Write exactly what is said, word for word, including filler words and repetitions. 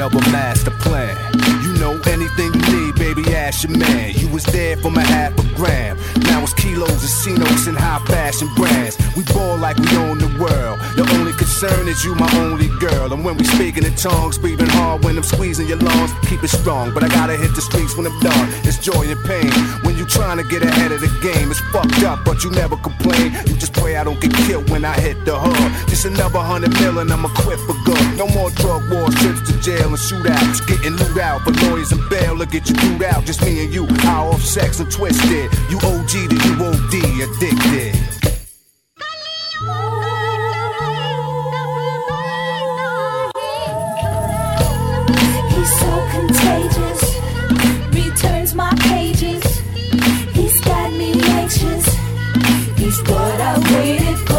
of a master plan. You know anything you need, baby, ask your man. You was there for my half a gram. Now it's kilos and C-notes and high fashion brands. We ball like we own the world. The only concern is you, my only girl. And when we speaking in tongues, breathing hard when I'm squeezing your lungs. Keep it strong, but I gotta hit the streets when I'm done. It's joy and pain when you trying to get ahead of the game. It's fucked up, but you never complain. You just pray I don't get killed when I hit the hood. Just another hundred million, I'ma quit for good. No more drug wars, trips to jail and shootouts. Getting loot out for lawyers and bail to get you through out. Just me and you, high off sex and twisted. You O G to you O D, addicted. He's so contagious, returns my pages. He's got me anxious, he's what I waited for.